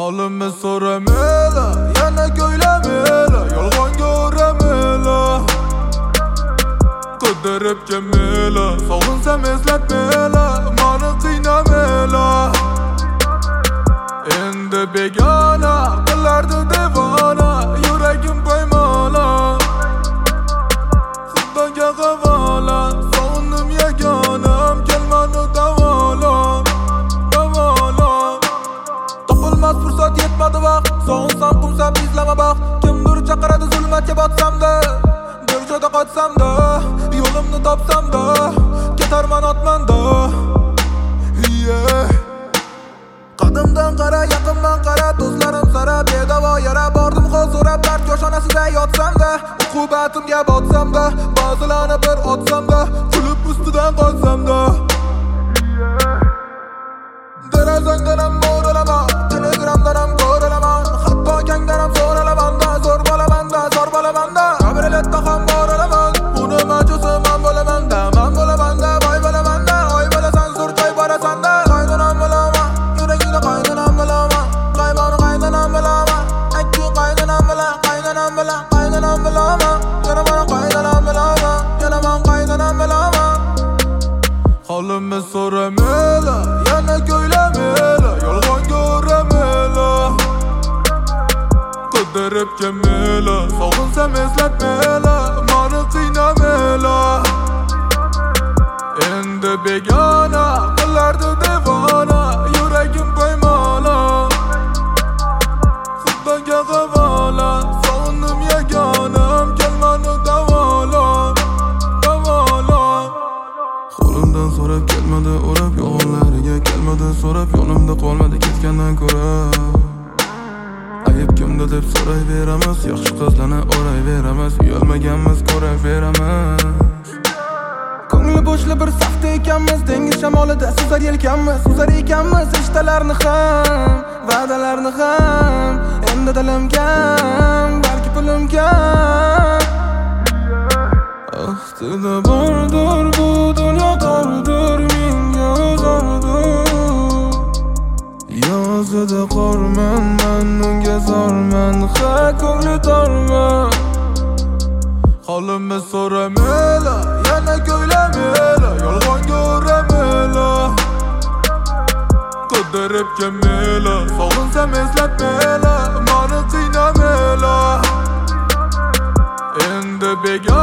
Holimni so'ramela, yana ko'ylamela, yolg'onga o'ramela. Qidirib kelmela, sog'insam eslatmela, meni qiynamela. Endi begona qilardi devona, yuragim poymola. Xudoga havola, sog'indim yagonam, kelmani davola. Topilmas fursat yetmadi vaqt, sog'insam qumsam izlama baxt. Kimdir chaqiradi zulmatga botsam-da, bir joyda qochsam-da, yo'limni topsam-da, ketarman otmanda. Qadimdan qara, yaqindan qara, do'stlarim sara bedavo yara. Bordim hol so'rab, dard yoshonasida yotsam-da, uqubatimga botsam-da, ba'zilarni bir otsam-da, kulib ustidan qolsam-da. Derazangdan ham mo'ralaman, telegramdan ham ko'ralaman, hatto kangdan ham so'ralamanda, zo'r bo'lamanda, zo'r bo'lamanda. Kabrioletda ham boralaman, uni majusi man bo'lamanda, man bo'lamanda, boy bo'lamanda, oy bo'lasan, zo'r joy borasan-da. Qaynonam bo'laman, yuragingda qaynonam bo'laman, qaymoni qaynonam bo'laman, aytdi qaynonam bilan, qaynonam bilan, qaynonam bo'laman, yana men qaynonam bo'laman, yana men qaynonam bo'laman. Holimni so'ramela, yana ko'ylamela, yolg'onga o'ramela. Qidirib kelmela, sog'insam eslatmela, meni qiynamela. Endi begona qilardi devona, yuragim poymola. Xudoga havola, sog'indim yagonam, kelmani davola. Qo'limdan so'rab kelmadi o'rab, yolg'onlariga kelmadi so'rab, yonimda qolmadi ketgandan ko'ra. Ayib kimda deb so'rayveramiz, yaxshi qizlarni o'rayveramiz, uyalmaganmiz ko'raveramiz. Ko'ngli bo'shli bir safda ekanmiz, dengiz shamolida suzar yelkanmiz, suzar ekanmiz ishtalarni ham, va'dalarni ham. Endi dilim kam, balki pulim kam. Aslida bordir bu dunyo tordir, menga o'zardir. Yozida qorman, men unga zorman, ha ko'ngli torman. Holimni so'ramela, yana ko'ylamela, yolg'onga o'ramela. Qidirib kelmela, sog'insam eslatmela, meni qiynamela. Endi begona